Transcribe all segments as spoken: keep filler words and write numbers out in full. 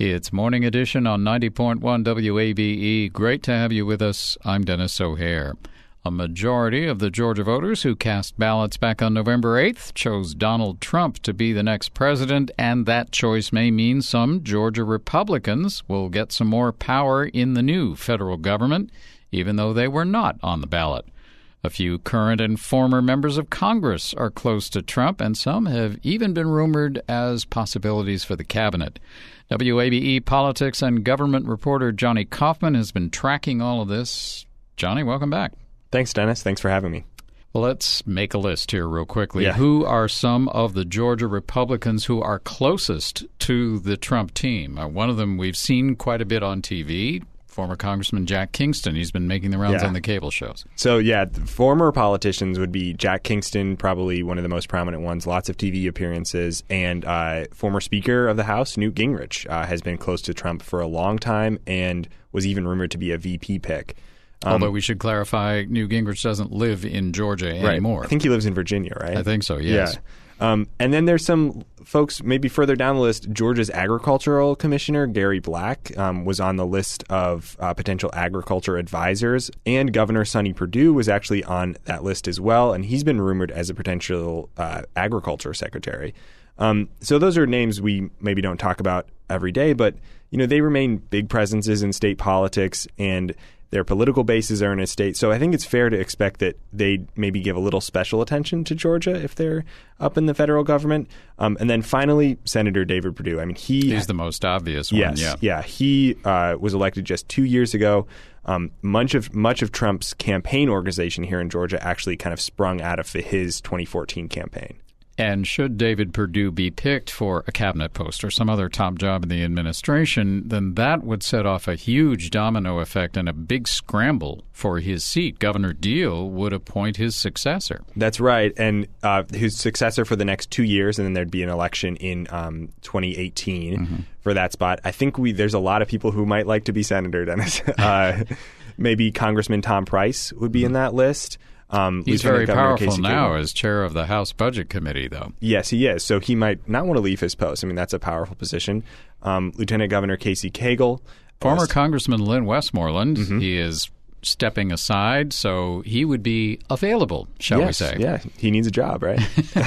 It's Morning Edition on ninety point one W A B E. Great to have you with us. I'm Dennis O'Hare. A majority of the Georgia voters who cast ballots back on November eighth chose Donald Trump to be the next president, and that choice may mean some Georgia Republicans will get some more power in the new federal government, even though they were not on the ballot. A few current and former members of Congress are close to Trump, and some have even been rumored as possibilities for the cabinet. W A B E politics and government reporter Johnny Kaufman has been tracking all of this. Johnny, welcome back. Thanks, Dennis. Thanks for having me. Well, let's make a list here real quickly. Yeah. Who are some of the Georgia Republicans who are closest to the Trump team? Uh, one of them we've seen quite a bit on T V, former Congressman Jack Kingston. He's been making the rounds yeah. on the cable shows. So, yeah, former politicians would be Jack Kingston, probably one of the most prominent ones, lots of T V appearances, and uh, former Speaker of the House, Newt Gingrich, uh, has been close to Trump for a long time and was even rumored to be a V P pick. Um, Although we should clarify, Newt Gingrich doesn't live in Georgia anymore. Right. I think he lives in Virginia, right? I think so, yes. Yeah. Um, and then there's some folks maybe further down the list. Georgia's agricultural commissioner, Gary Black, um, was on the list of uh, potential agriculture advisors. And Governor Sonny Perdue was actually on that list as well. And he's been rumored as a potential uh, agriculture secretary. Um, so those are names we maybe don't talk about every day. But, you know, they remain big presences in state politics, and their political bases are in a state. So I think it's fair to expect that they maybe give a little special attention to Georgia if they're up in the federal government. Um, and then finally, Senator David Perdue. I mean, he He's the most obvious one, yes, yeah. Yeah, he uh, was elected just two years ago. Um, much of much of Trump's campaign organization here in Georgia actually kind of sprung out of his twenty fourteen campaign. And should David Perdue be picked for a cabinet post or some other top job in the administration, then that would set off a huge domino effect and a big scramble for his seat. Governor Deal would appoint his successor. That's right. And uh, his successor for the next two years, and then there'd be an election in um, twenty eighteen mm-hmm. for that spot. I think we there's a lot of people who might like to be senator, Dennis. uh, maybe Congressman Tom Price would be mm-hmm. in that list. Um, He's very powerful Casey now Cagle. as chair of the House Budget Committee, though. Yes, he is. So he might not want to leave his post. I mean, that's a powerful position. Um, Lieutenant Governor Casey Cagle. Former was, Congressman Lynn Westmoreland. Mm-hmm. He is stepping aside, so he would be available, shall yes, we say. Yeah, he needs a job, right?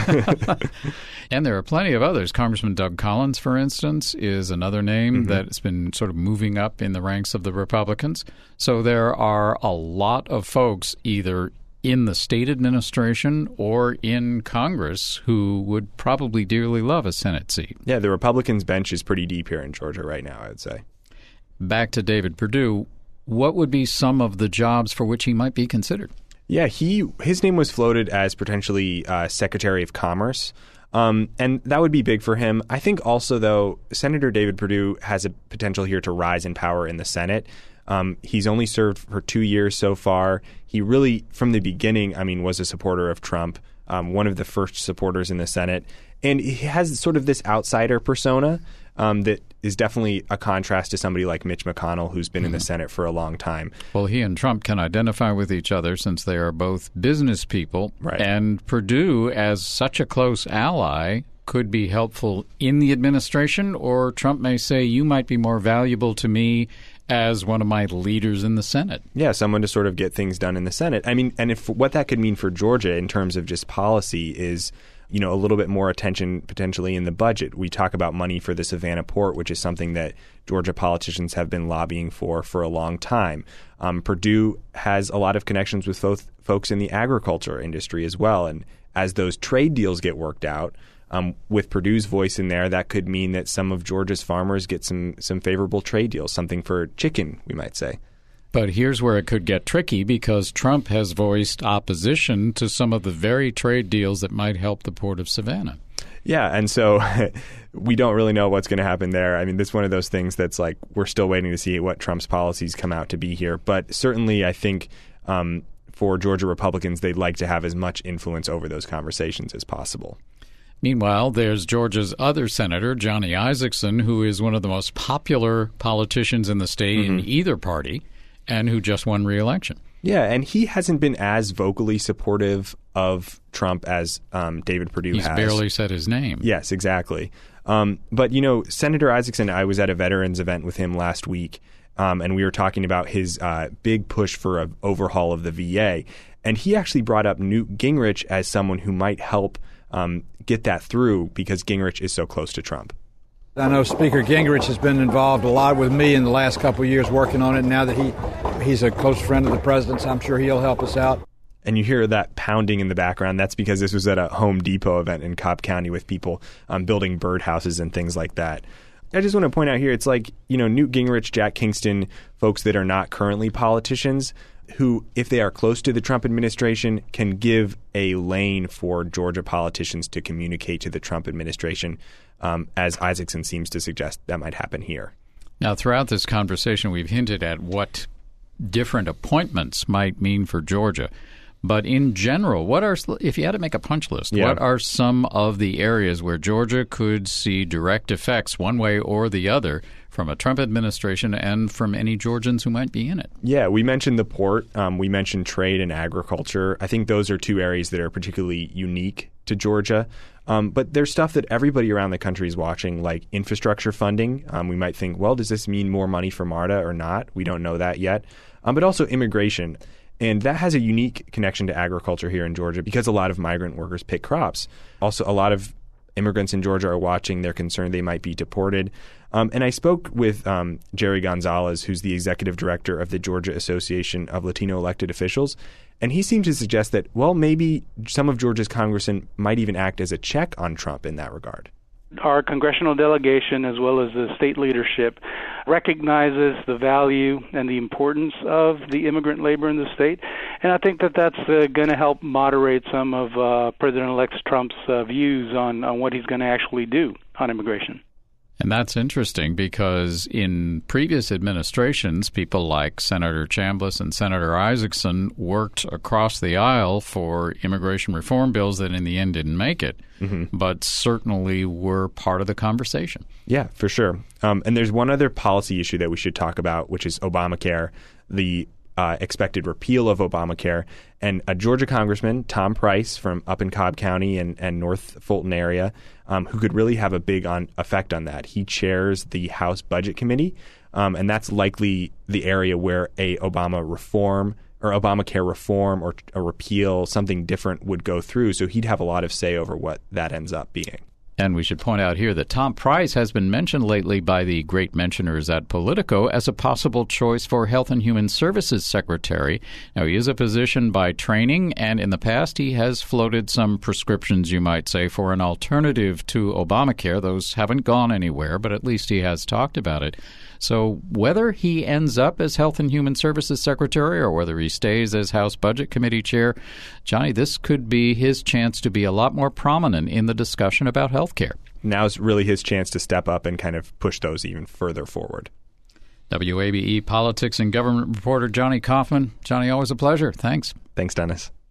And there are plenty of others. Congressman Doug Collins, for instance, is another name mm-hmm. that's been sort of moving up in the ranks of the Republicans. So there are a lot of folks either in the state administration or in Congress who would probably dearly love a Senate seat. Yeah, the Republicans' bench is pretty deep here in Georgia right now, I would say. Back to David Perdue, what would be some of the jobs for which he might be considered? Yeah, he his name was floated as potentially uh, Secretary of Commerce, um, and that would be big for him. I think also, though, Senator David Perdue has a potential here to rise in power in the Senate. Um, he's only served for two years so far. He really, from the beginning, I mean, was a supporter of Trump, um, one of the first supporters in the Senate. And he has sort of this outsider persona um, that is definitely a contrast to somebody like Mitch McConnell, who's been mm-hmm. in the Senate for a long time. Well, he and Trump can identify with each other since they are both business people. Right. And Perdue, as such a close ally, could be helpful in the administration, or Trump may say, you might be more valuable to me as one of my leaders in the Senate. Yeah, someone to sort of get things done in the Senate. I mean, and if what that could mean for Georgia in terms of just policy is, you know, a little bit more attention potentially in the budget. We talk about money for the Savannah port, which is something that Georgia politicians have been lobbying for for a long time. Um, Perdue has a lot of connections with both folks in the agriculture industry as well. And as those trade deals get worked out, Um, with Perdue's voice in there, that could mean that some of Georgia's farmers get some some favorable trade deals, something for chicken, we might say. But here's where it could get tricky, because Trump has voiced opposition to some of the very trade deals that might help the Port of Savannah. Yeah, and so we don't really know what's going to happen there. I mean, this is one of those things that's like we're still waiting to see what Trump's policies come out to be here. But certainly I think um, for Georgia Republicans, they'd like to have as much influence over those conversations as possible. Meanwhile, there's Georgia's other senator, Johnny Isakson, who is one of the most popular politicians in the state mm-hmm. in either party and who just won re-election. Yeah, and he hasn't been as vocally supportive of Trump as um, David Perdue He's has. He's barely said his name. Yes, exactly. Um, but, you know, Senator Isakson, I was at a veterans event with him last week, um, and we were talking about his uh, big push for an overhaul of the V A. And he actually brought up Newt Gingrich as someone who might help um, get that through because Gingrich is so close to Trump. I know Speaker Gingrich has been involved a lot with me in the last couple of years working on it. Now that he he's a close friend of the president's, I'm sure he'll help us out. And you hear that pounding in the background. That's because this was at a Home Depot event in Cobb County with people um, building birdhouses and things like that. I just want to point out here, it's like, you know, Newt Gingrich, Jack Kingston, folks that are not currently politicians who, if they are close to the Trump administration, can give a lane for Georgia politicians to communicate to the Trump administration, um, as Isakson seems to suggest that might happen here. Now, throughout this conversation, we've hinted at what different appointments might mean for Georgia. But in general, what are, if you had to make a punch list, yeah. what are some of the areas where Georgia could see direct effects one way or the other from a Trump administration and from any Georgians who might be in it? Yeah, we mentioned the port. Um, we mentioned trade and agriculture. I think those are two areas that are particularly unique to Georgia. Um, but there's stuff that everybody around the country is watching, like infrastructure funding. Um, we might think, well, does this mean more money for MARTA or not? We don't know that yet. Um, but also immigration. And that has a unique connection to agriculture here in Georgia because a lot of migrant workers pick crops. Also, a lot of immigrants in Georgia are watching. They're concerned they might be deported. Um, and I spoke with um, Jerry Gonzalez, who's the executive director of the Georgia Association of Latino Elected Officials. And he seemed to suggest that, well, maybe some of Georgia's congressmen might even act as a check on Trump in that regard. Our congressional delegation, as well as the state leadership, recognizes the value and the importance of the immigrant labor in the state. And I think that that's uh, going to help moderate some of uh, President-elect Trump's uh, views on, on what he's going to actually do on immigration. And that's interesting because in previous administrations, people like Senator Chambliss and Senator Isakson worked across the aisle for immigration reform bills that in the end didn't make it, mm-hmm. but certainly were part of the conversation. Yeah, for sure. Um, and there's one other policy issue that we should talk about, which is Obamacare, the uh, expected repeal of Obamacare. And a Georgia congressman, Tom Price, from up in Cobb County and, and North Fulton area, um, who could really have a big on, effect on that. He chairs the House Budget Committee, um, and that's likely the area where a Obama reform or Obamacare reform or a repeal, something different would go through. So he'd have a lot of say over what that ends up being. And we should point out here that Tom Price has been mentioned lately by the great mentioners at Politico as a possible choice for Health and Human Services Secretary. Now, he is a physician by training, and in the past he has floated some prescriptions, you might say, for an alternative to Obamacare. Those haven't gone anywhere, but at least he has talked about it. So whether he ends up as Health and Human Services Secretary or whether he stays as House Budget Committee Chair, Johnny, this could be his chance to be a lot more prominent in the discussion about health care. Now's really his chance to step up and kind of push those even further forward. W A B E politics and government reporter Johnny Kaufman. Johnny, always a pleasure. Thanks. Thanks, Dennis.